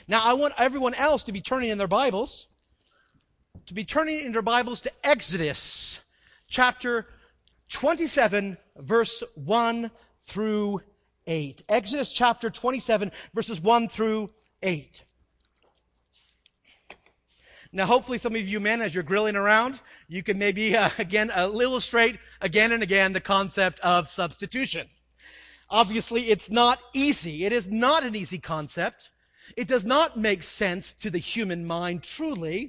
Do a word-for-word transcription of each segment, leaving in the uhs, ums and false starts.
Now, I want everyone else to be turning in their Bibles, to be turning in their Bibles to Exodus chapter twenty-seven, verse one through eight. Exodus chapter twenty-seven, verses one through eight. Now, hopefully some of you men, as you're grilling around, you can maybe, uh, again, uh, illustrate again and again the concept of substitution. Obviously, it's not easy. It is not an easy concept. It does not make sense to the human mind truly,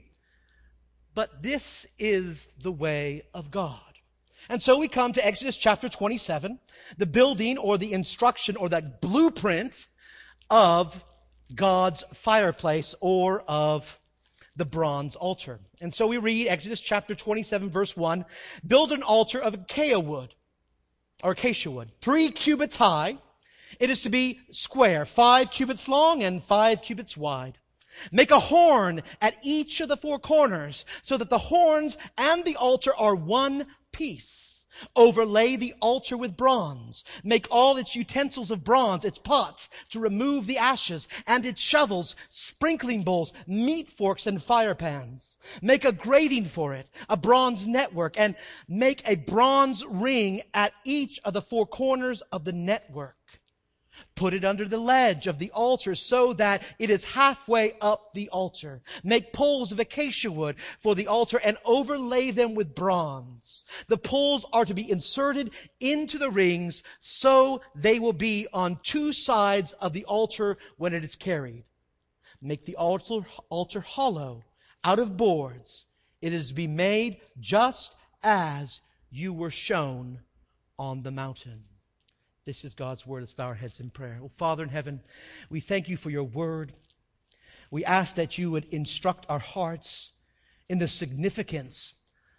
but this is the way of God. And so we come to Exodus chapter twenty-seven, the building or the instruction or that blueprint of God's fireplace or of the bronze altar. And so we read Exodus chapter twenty-seven, verse one, build an altar of acacia wood, or acacia wood, three cubits high. It is to be square, five cubits long and five cubits wide. Make a horn at each of the four corners so that the horns and the altar are one piece. Overlay the altar with bronze. Make all its utensils of bronze, its pots to remove the ashes, and its shovels, sprinkling bowls, meat forks, and fire pans. Make a grating for it, a bronze network, and make a bronze ring at each of the four corners of the network. Put it under the ledge of the altar so that it is halfway up the altar. Make poles of acacia wood for the altar and overlay them with bronze. The poles are to be inserted into the rings so they will be on two sides of the altar when it is carried. Make the altar, altar hollow out of boards. It is to be made just as you were shown on the mountain. This is God's word. Let's bow our heads in prayer. Oh, Father in heaven, we thank you for your word. We ask that you would instruct our hearts in the significance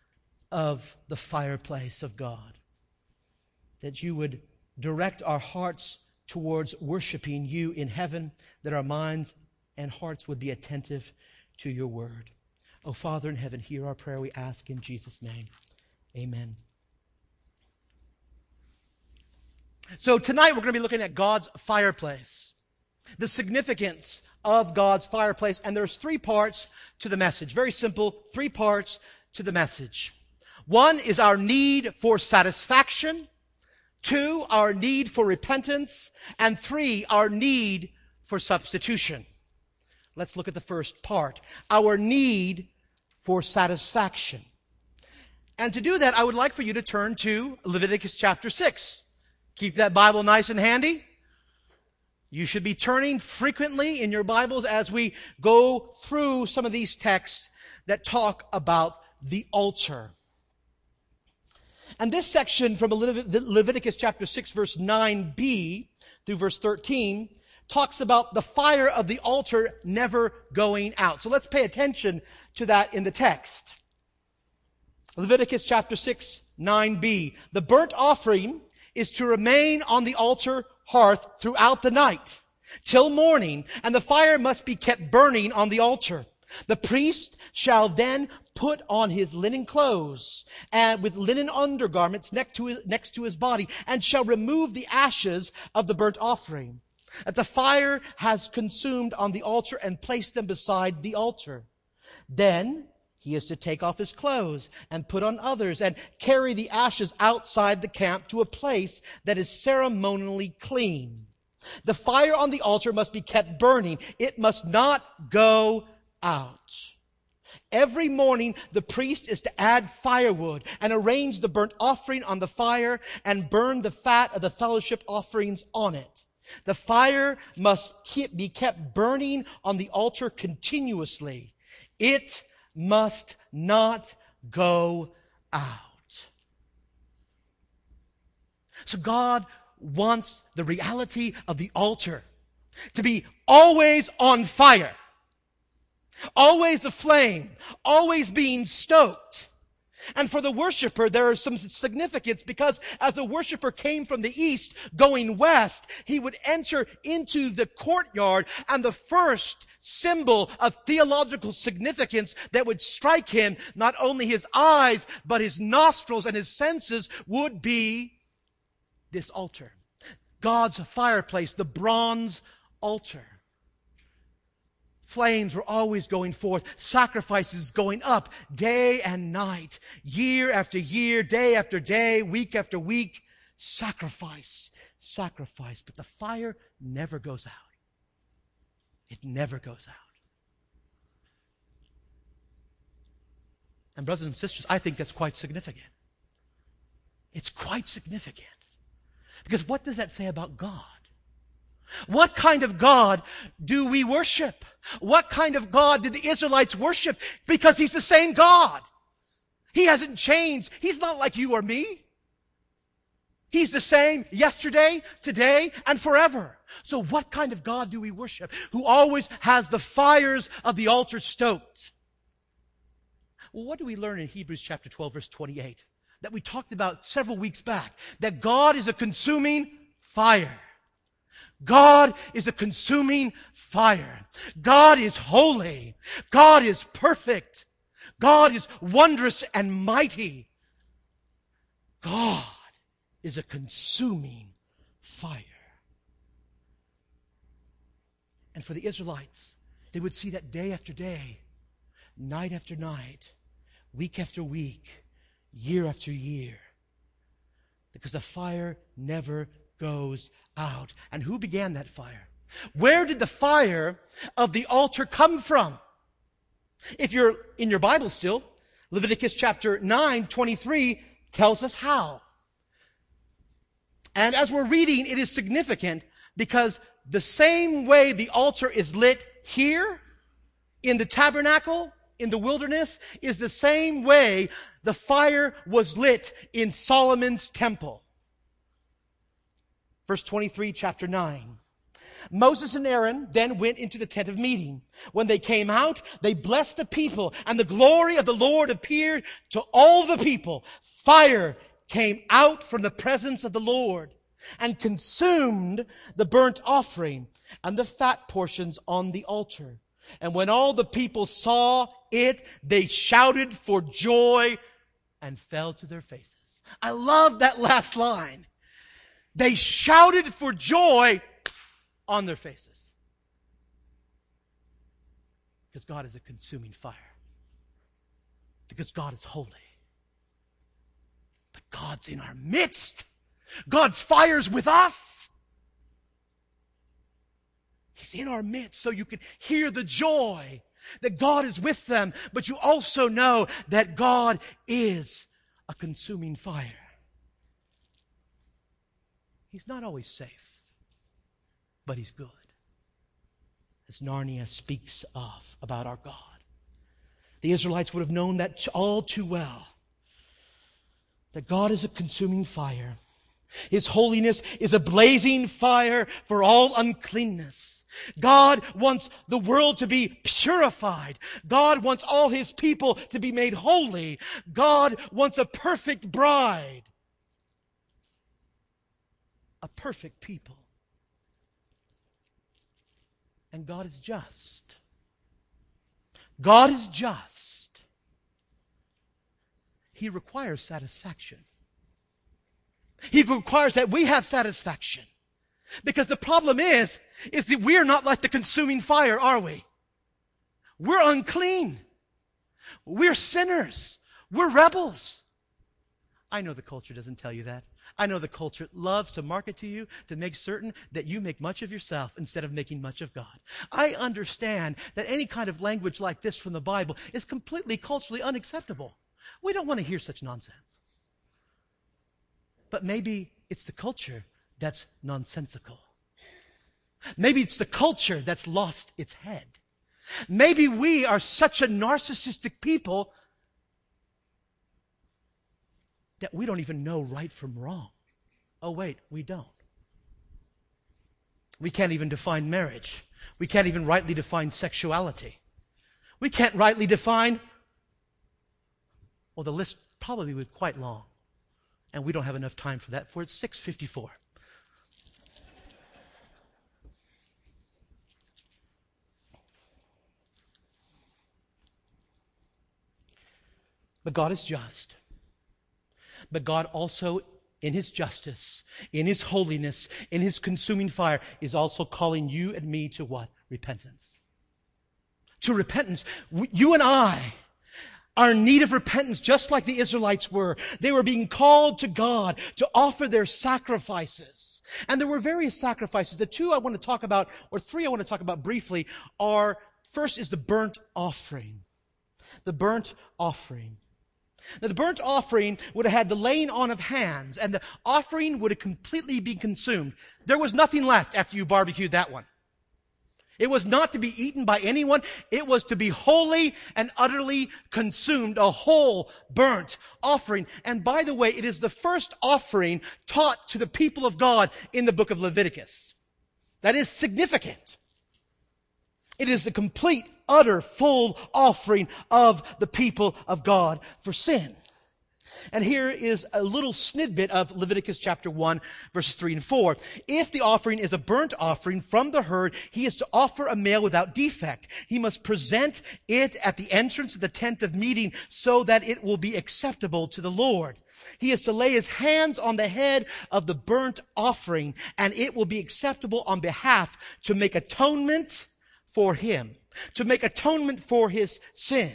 of the fireplace of God. That you would direct our hearts towards worshiping you in heaven, that our minds and hearts would be attentive to your word. Oh, Father in heaven, hear our prayer, we ask in Jesus' name. Amen. So tonight we're going to be looking at God's fireplace, the significance of God's fireplace, and there's three parts to the message. Very simple, three parts to the message. One is our need for satisfaction. Two, our need for repentance. And three, our need for substitution. Let's look at the first part, our need for satisfaction. And to do that, I would like for you to turn to Leviticus chapter six. Keep that Bible nice and handy. You should be turning frequently in your Bibles as we go through some of these texts that talk about the altar. And this section from Leviticus chapter six, verse nine b through verse thirteen talks about the fire of the altar never going out. So let's pay attention to that in the text. Leviticus chapter six, nine b. The burnt offering is to remain on the altar hearth throughout the night till morning, and the fire must be kept burning on the altar. The priest shall then put on his linen clothes and with linen undergarments next to his, next to his body, and shall remove the ashes of the burnt offering that the fire has consumed on the altar, and place them beside the altar. Then he is to take off his clothes and put on others and carry the ashes outside the camp to a place that is ceremonially clean. The fire on the altar must be kept burning. It must not go out. Every morning, the priest is to add firewood and arrange the burnt offering on the fire and burn the fat of the fellowship offerings on it. The fire must keep, be kept burning on the altar continuously. It must not go out. So God wants the reality of the altar to be always on fire, always aflame, always being stoked. And for the worshiper, there is some significance, because as the worshiper came from the east going west, he would enter into the courtyard, and the first symbol of theological significance that would strike him, not only his eyes, but his nostrils and his senses, would be this altar. God's fireplace, the bronze altar. flames were always going forth, sacrifices going up day and night, year after year, day after day, week after week, sacrifice, sacrifice. But the fire never goes out. It never goes out. And brothers and sisters, I think that's quite significant. It's quite significant. Because what does that say about God? What kind of God do we worship? What kind of God did the Israelites worship? Because He's the same God. He hasn't changed. He's not like you or me. He's the same yesterday, today, and forever. So what kind of God do we worship? Who always has the fires of the altar stoked? Well, what do we learn in Hebrews chapter twelve, verse twenty-eight? That we talked about several weeks back. That God is a consuming fire. God is a consuming fire. God is holy. God is perfect. God is wondrous and mighty. God is a consuming fire. And for the Israelites, they would see that day after day, night after night, week after week, year after year, because the fire never goes out. And who began that fire? Where did the fire of the altar come from? If you're in your Bible still, Leviticus chapter nine, twenty-three tells us how. And as we're reading, it is significant because the same way the altar is lit here in the tabernacle, in the wilderness, is the same way the fire was lit in Solomon's temple. Verse twenty-three, chapter nine. Moses and Aaron then went into the tent of meeting. When they came out, they blessed the people, and the glory of the Lord appeared to all the people. Fire came out from the presence of the Lord and consumed the burnt offering and the fat portions on the altar. And when all the people saw it, they shouted for joy and fell to their faces. I love that last line. They shouted for joy on their faces. Because God is a consuming fire. Because God is holy. But God's in our midst. God's fire's with us. He's in our midst, so you can hear the joy that God is with them, but you also know that God is a consuming fire. He's not always safe, but He's good. As Narnia speaks of about our God. The Israelites would have known that all too well. That God is a consuming fire. His holiness is a blazing fire for all uncleanness. God wants the world to be purified. God wants all His people to be made holy. God wants a perfect bride. A perfect people. And God is just. God is just. He requires satisfaction. He requires that we have satisfaction. Because the problem is, is that we're not like the consuming fire, are we? We're unclean. We're sinners. We're rebels. I know the culture doesn't tell you that. I know the culture loves to market to you to make certain that you make much of yourself instead of making much of God. I understand that any kind of language like this from the Bible is completely culturally unacceptable. We don't want to hear such nonsense. But maybe it's the culture that's nonsensical. Maybe it's the culture that's lost its head. Maybe we are such a narcissistic people that we don't even know right from wrong. Oh, wait, we don't. We can't even define marriage. We can't even rightly define sexuality. We can't rightly define, well, the list probably would be quite long. And we don't have enough time for that, for it's six fifty-four. But God is just. But God also, in His justice, in His holiness, in His consuming fire, is also calling you and me to what? Repentance. to repentance. You and I are in need of repentance just like the Israelites were. They were being called to God to offer their sacrifices. And there were various sacrifices. The two I want to talk about, or three I want to talk about briefly, are, first is the burnt offering. The burnt offering. Now, the burnt offering would have had the laying on of hands, and the offering would have completely been consumed. There was nothing left after you barbecued that one. It was not to be eaten by anyone. It was to be wholly and utterly consumed, a whole burnt offering. And by the way, it is the first offering taught to the people of God in the book of Leviticus. That is significant. It is the complete, utter, full offering of the people of God for sin. And here is a little snippet of Leviticus chapter one, verses three and four. If the offering is a burnt offering from the herd, he is to offer a male without defect. He must present it at the entrance of the tent of meeting so that it will be acceptable to the Lord. He is to lay his hands on the head of the burnt offering, and it will be acceptable on behalf to make atonement for him, to make atonement for his sin.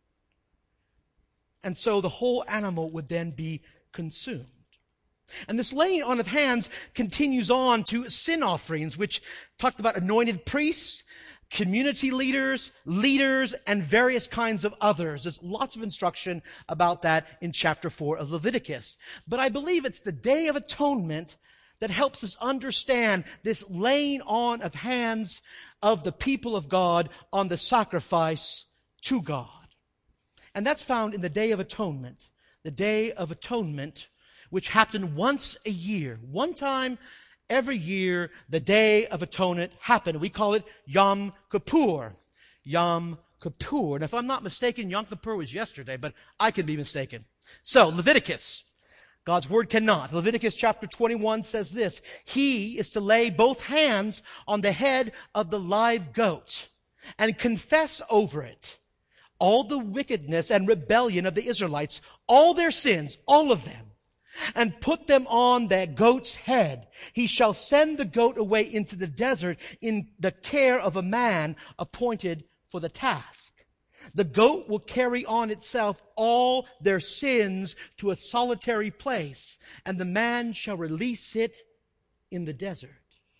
And so the whole animal would then be consumed. And this laying on of hands continues on to sin offerings, which talked about anointed priests, community leaders, leaders, and various kinds of others. There's lots of instruction about that in chapter four of Leviticus. But I believe it's the Day of Atonement that helps us understand this laying on of hands of the people of God on the sacrifice to God. And that's found in the Day of Atonement. The Day of Atonement, which happened once a year. One time every year, the Day of Atonement happened. We call it Yom Kippur. Yom Kippur. And if I'm not mistaken, Yom Kippur was yesterday, but I can be mistaken. So, Leviticus. God's word cannot. Leviticus chapter twenty-one says this: he is to lay both hands on the head of the live goat and confess over it all the wickedness and rebellion of the Israelites, all their sins, all of them, and put them on that goat's head. He shall send the goat away into the desert in the care of a man appointed for the task. The goat will carry on itself all their sins to a solitary place, and the man shall release it in the desert.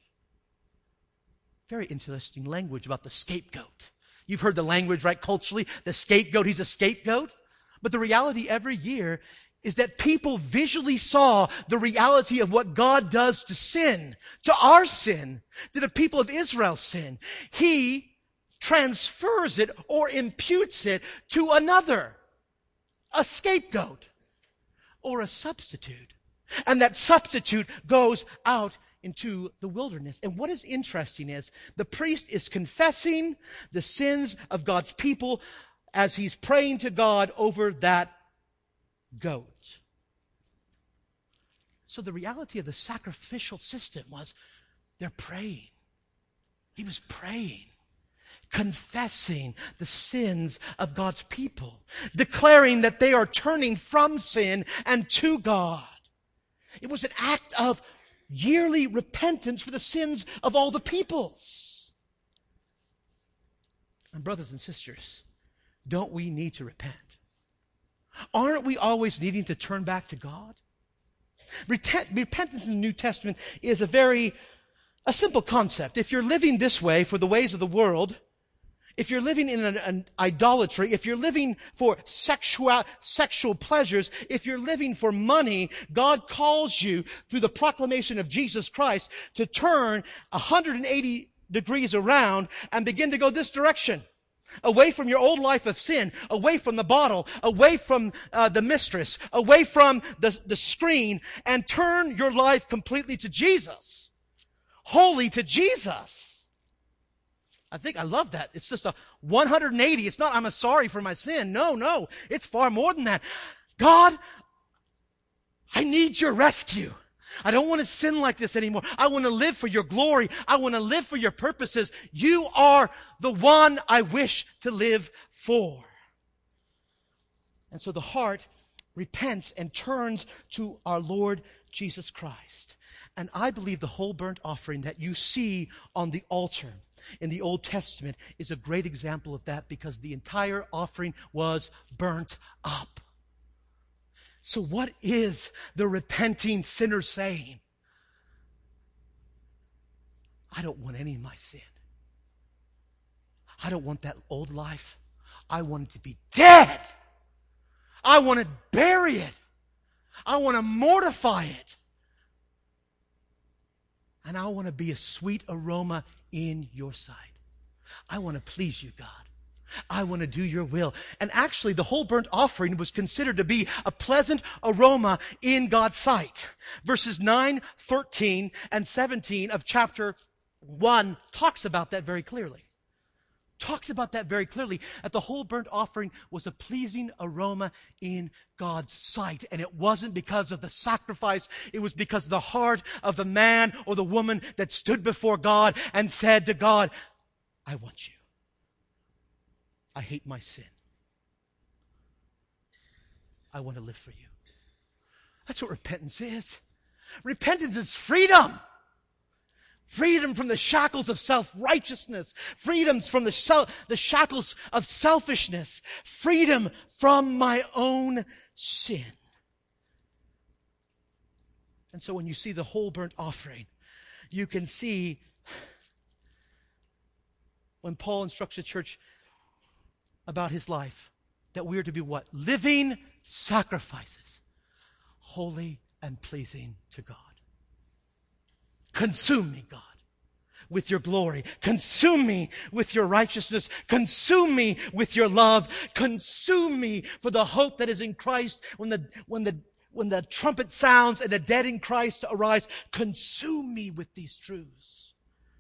Very interesting language about the scapegoat. You've heard the language, right, culturally, the scapegoat, he's a scapegoat. But the reality every year is that people visually saw the reality of what God does to sin, to our sin, to the people of Israel's sin. He transfers it or imputes it to another, a scapegoat or a substitute. And that substitute goes out into the wilderness. And what is interesting is the priest is confessing the sins of God's people as he's praying to God over that goat. So the reality of the sacrificial system was they're praying. He was praying, confessing the sins of God's people, declaring that they are turning from sin and to God. It was an act of yearly repentance for the sins of all the peoples. And brothers and sisters, don't we need to repent? Aren't we always needing to turn back to God? Repentance in the New Testament is a very, a simple concept. If you're living this way for the ways of the world, if you're living in an, an idolatry, if you're living for sexual, sexual pleasures, if you're living for money, God calls you through the proclamation of Jesus Christ to turn one hundred eighty degrees around and begin to go this direction. Away from your old life of sin, away from the bottle, away from uh, the mistress, away from the, the screen, and turn your life completely to Jesus. Wholly to Jesus. I think I love that. It's just a one hundred eighty. It's not, I'm sorry for my sin. No, no. It's far more than that. God, I need your rescue. I don't want to sin like this anymore. I want to live for your glory. I want to live for your purposes. You are the one I wish to live for. And so the heart repents and turns to our Lord Jesus Christ. And I believe the whole burnt offering that you see on the altar in the Old Testament is a great example of that because the entire offering was burnt up. So what is the repenting sinner saying? I don't want any of my sin. I don't want that old life. I want it to be dead. I want to bury it. I want to mortify it. And I want to be a sweet aroma in your sight. I want to please you, God. I want to do your will. And actually, the whole burnt offering was considered to be a pleasant aroma in God's sight. Verses nine, thirteen, and seventeen of chapter one talks about that very clearly. Talks about that very clearly, that the whole burnt offering was a pleasing aroma in God's sight. And it wasn't because of the sacrifice. It was because of the heart of the man or the woman that stood before God and said to God, I want you. I hate my sin. I want to live for you. That's what repentance is. Repentance is freedom. Freedom from the shackles of self-righteousness. Freedoms from the, shel- the shackles of selfishness. Freedom from my own sin. And so when you see the whole burnt offering, you can see when Paul instructs the church about his life, that we are to be what? Living sacrifices, holy and pleasing to God. Consume me, God, with your glory. Consume me with your righteousness. Consume me with your love. Consume me for the hope that is in Christ when the, when the, when the trumpet sounds and the dead in Christ arise. Consume me with these truths.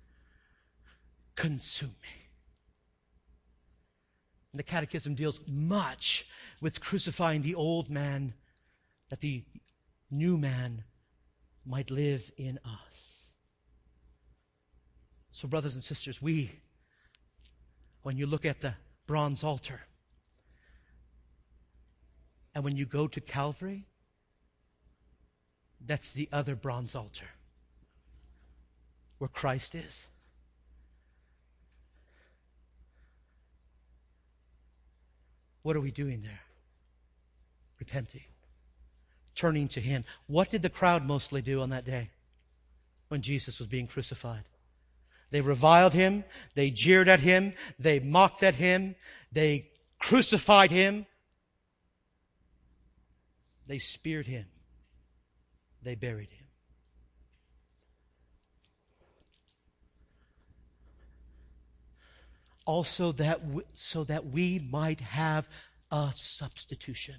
Consume me. And the Catechism deals much with crucifying the old man that the new man might live in us. So, brothers and sisters, we, when you look at the bronze altar, and when you go to Calvary, that's the other bronze altar where Christ is. What are we doing there? Repenting. Turning to Him. What did the crowd mostly do on that day when Jesus was being crucified? They reviled Him. They jeered at Him. They mocked at Him. They crucified Him. They speared Him. They buried Him. Also that w- so that we might have a substitution.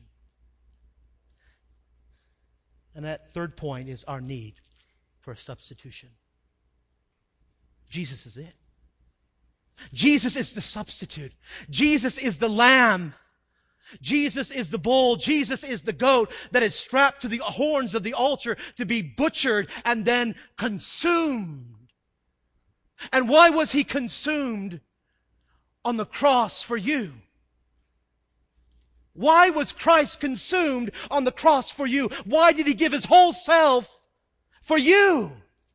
And that third point is our need for a substitution. Jesus is it. Jesus is the substitute. Jesus is the lamb. Jesus is the bull. Jesus is the goat that is strapped to the horns of the altar to be butchered and then consumed. And why was He consumed on the cross for you? Why was Christ consumed on the cross for you? Why did He give His whole self for you?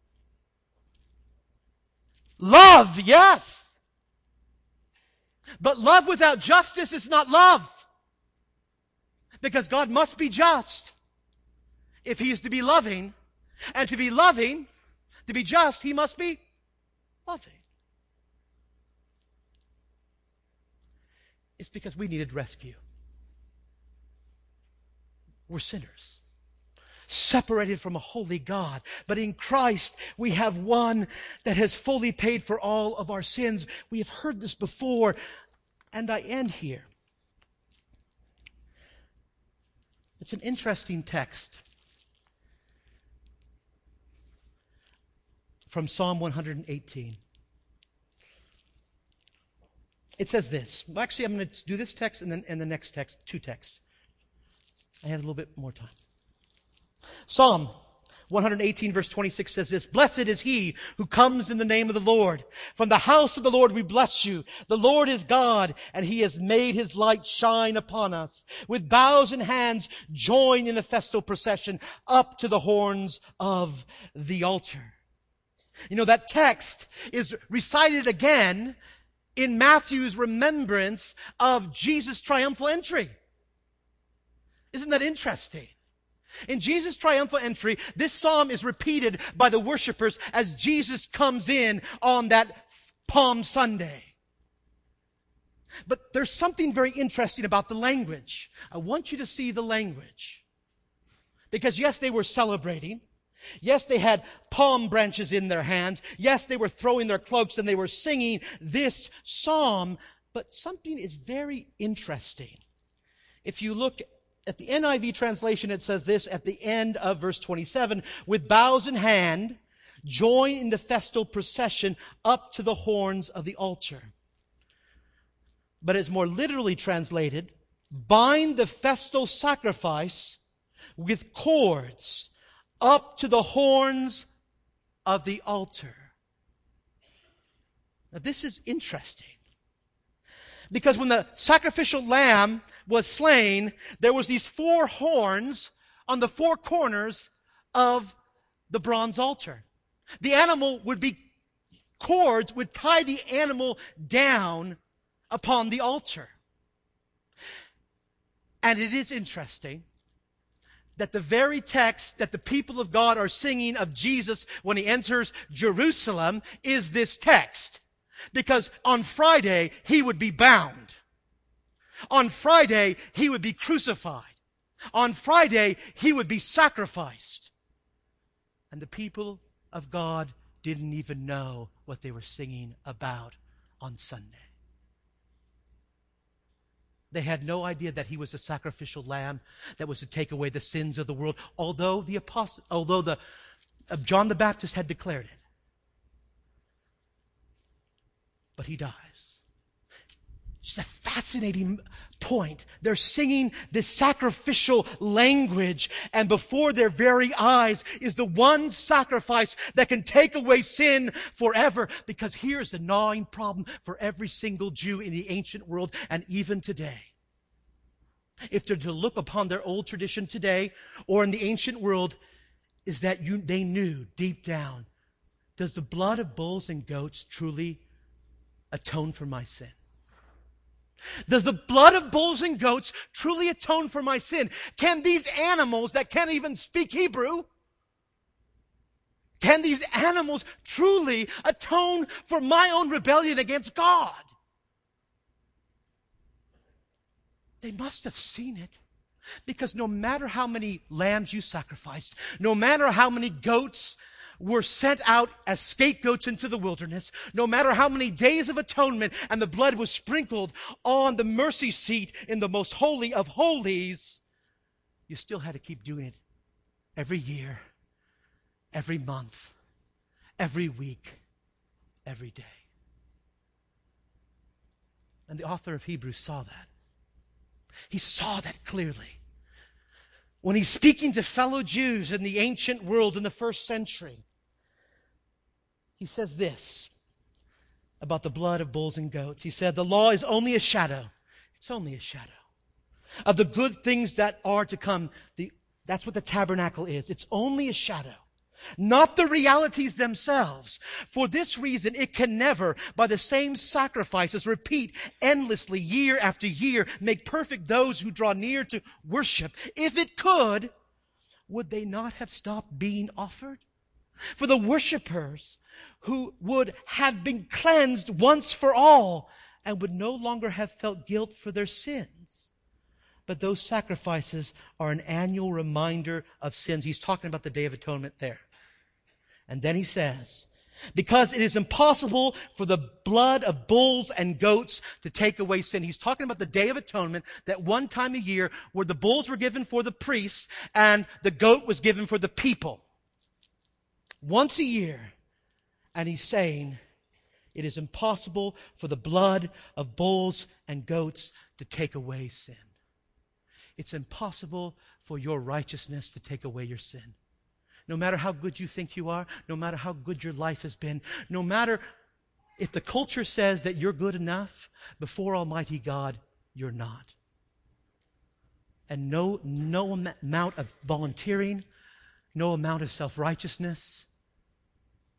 Love, yes. But love without justice is not love. Because God must be just if He is to be loving. And to be loving, to be just, He must be loving. It's because we needed rescue. We're sinners, separated from a holy God. But in Christ, we have one that has fully paid for all of our sins. We have heard this before, and I end here. It's an interesting text from Psalm one hundred eighteen. It says this. Well, actually, I'm going to do this text and then and the next text, two texts. I have a little bit more time. Psalm one hundred eighteen verse twenty-six says this: Blessed is he who comes in the name of the Lord. From the house of the Lord we bless you. The Lord is God, and He has made His light shine upon us. With boughs in hands, join in the festal procession up to the horns of the altar. You know, that text is recited again in Matthew's remembrance of Jesus' triumphal entry. Isn't that interesting? In Jesus' triumphal entry, this psalm is repeated by the worshipers as Jesus comes in on that Palm Sunday. But there's something very interesting about the language. I want you to see the language. Because yes, they were celebrating. Yes, they had palm branches in their hands. Yes, they were throwing their cloaks and they were singing this psalm. But something is very interesting. If you look at the N I V translation, it says this at the end of verse twenty-seven, with boughs in hand, join in the festal procession up to the horns of the altar. But it's more literally translated, bind the festal sacrifice with cords up to the horns of the altar. Now this is interesting. Because when the sacrificial lamb was slain, there was these four horns on the four corners of the bronze altar. The animal would be, cords would tie the animal down upon the altar. And it is interesting that the very text that the people of God are singing of Jesus when he enters Jerusalem is this text. Because on Friday, he would be bound. On Friday, he would be crucified. On Friday, he would be sacrificed. And the people of God didn't even know what they were singing about on Sunday. They had no idea that he was a sacrificial lamb that was to take away the sins of the world, although the apostle, although the uh, John the Baptist had declared it. But he dies. It's a fascinating point. They're singing this sacrificial language, and before their very eyes is the one sacrifice that can take away sin forever. Because here's the gnawing problem for every single Jew in the ancient world and even today. If they're to look upon their old tradition today or in the ancient world, is that you, they knew deep down, does the blood of bulls and goats truly atone for my sin? Does the blood of bulls and goats truly atone for my sin? Can these animals that can't even speak Hebrew, can these animals truly atone for my own rebellion against God? They must have seen it. Because no matter how many lambs you sacrificed, no matter how many goats were sent out as scapegoats into the wilderness, no matter how many days of atonement and the blood was sprinkled on the mercy seat in the most holy of holies, you still had to keep doing it every year, every month, every week, every day. And the author of Hebrews saw that. He saw that clearly. When he's speaking to fellow Jews in the ancient world in the first century, he says this about the blood of bulls and goats. He said, the law is only a shadow. It's only a shadow of the good things that are to come. The, that's what the tabernacle is. It's only a shadow, not the realities themselves. For this reason, it can never, by the same sacrifices, repeat endlessly year after year, make perfect those who draw near to worship. If it could, would they not have stopped being offered? For the worshipers who would have been cleansed once for all and would no longer have felt guilt for their sins. But those sacrifices are an annual reminder of sins. He's talking about the Day of Atonement there. And then he says, because it is impossible for the blood of bulls and goats to take away sin. He's talking about the Day of Atonement, that one time a year where the bulls were given for the priests and the goat was given for the people. Once a year. And he's saying, it is impossible for the blood of bulls and goats to take away sin. It's impossible for your righteousness to take away your sin. No matter how good you think you are, no matter how good your life has been, no matter if the culture says that you're good enough, before Almighty God, you're not. And no, no amount of volunteering, no amount of self-righteousness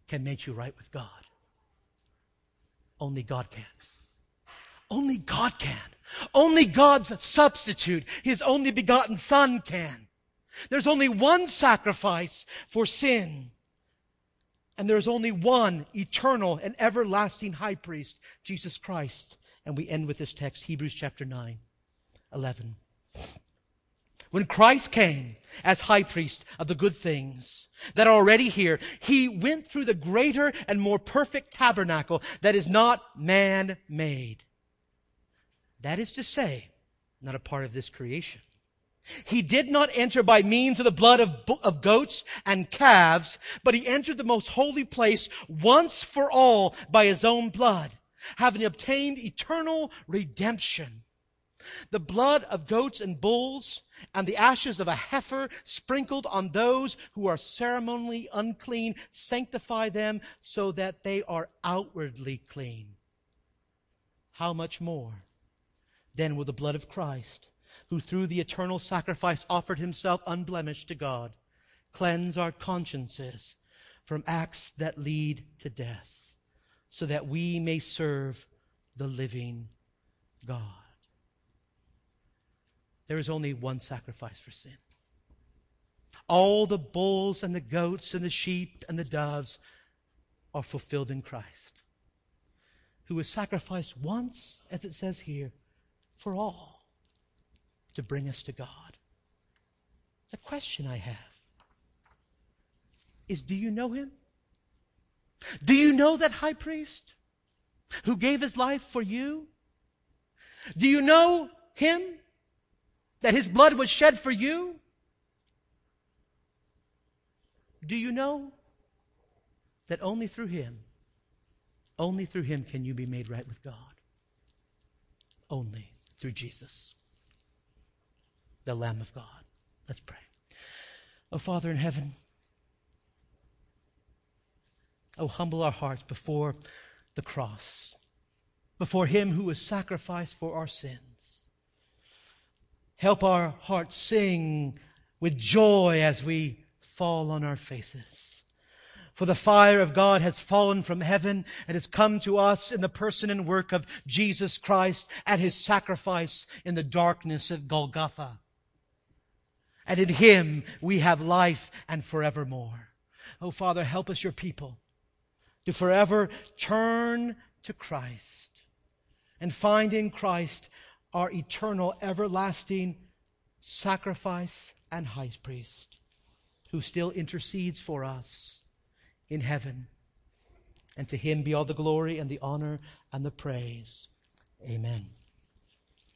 can make you right with God. Only God can. Only God can. Only God's substitute, His only begotten Son, can. There's only one sacrifice for sin. And there's only one eternal and everlasting high priest, Jesus Christ. And we end with this text, Hebrews chapter nine, eleven. When Christ came as high priest of the good things that are already here, He went through the greater and more perfect tabernacle that is not man-made. That is to say, not a part of this creation. He did not enter by means of the blood of, of goats and calves, but He entered the most holy place once for all by His own blood, having obtained eternal redemption. The blood of goats and bulls and the ashes of a heifer sprinkled on those who are ceremonially unclean sanctify them so that they are outwardly clean. How much more then will the blood of Christ, who through the eternal sacrifice offered Himself unblemished to God, cleanse our consciences from acts that lead to death, so that we may serve the living God. There is only one sacrifice for sin. All the bulls and the goats and the sheep and the doves are fulfilled in Christ, who was sacrificed once, as it says here, for all, to bring us to God. The question I have is, do you know Him? Do you know that high priest who gave His life for you? Do you know Him? That His blood was shed for you? Do you know that only through Him, only through Him can you be made right with God? Only through Jesus, the Lamb of God. Let's pray. Oh, Father in heaven, oh, humble our hearts before the cross, before Him who was sacrificed for our sins. Help our hearts sing with joy as we fall on our faces. For the fire of God has fallen from heaven and has come to us in the person and work of Jesus Christ at His sacrifice in the darkness of Golgotha. And in Him we have life and forevermore. Oh, Father, help us, Your people, to forever turn to Christ and find in Christ our eternal, everlasting sacrifice and high priest, who still intercedes for us in heaven. And to Him be all the glory and the honor and the praise. Amen.